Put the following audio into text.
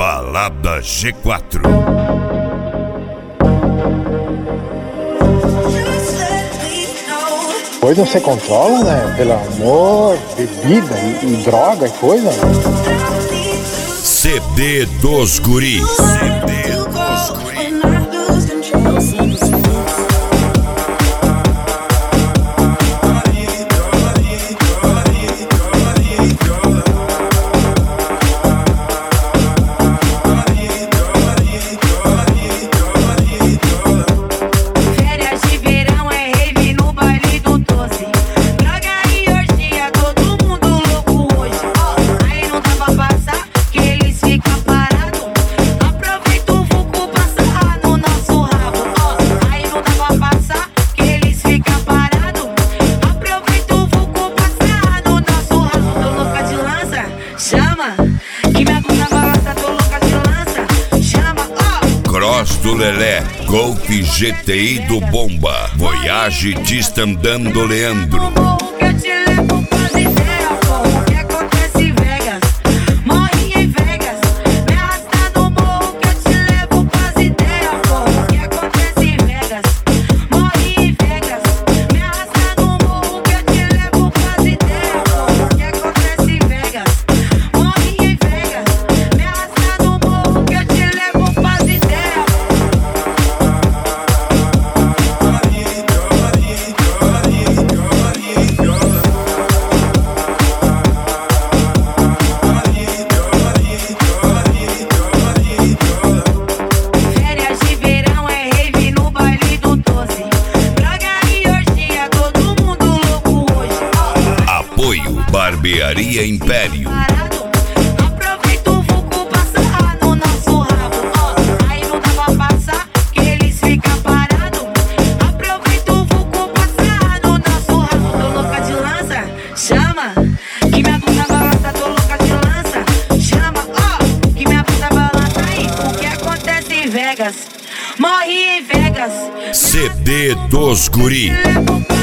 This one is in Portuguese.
Balada G4. Coisa você controla, né? Pelo amor, bebida e droga e coisa. CD dos Guri. CD dos Guri. Cross do Lelé, Golf GTI do Bomba, Voyage Distandando Leandro. Barbearia Império. Aproveita o vulco, passa no nosso rabo. Aí não dá pra passar, que eles ficam parados. Aproveita o vulco, passa no nosso rabo. Tô louca de lança, chama. Que minha bunda balança, tô louca de lança. Chama, que minha bunda balança aí. O que acontece em Vegas, morre em Vegas. CD dos Guri.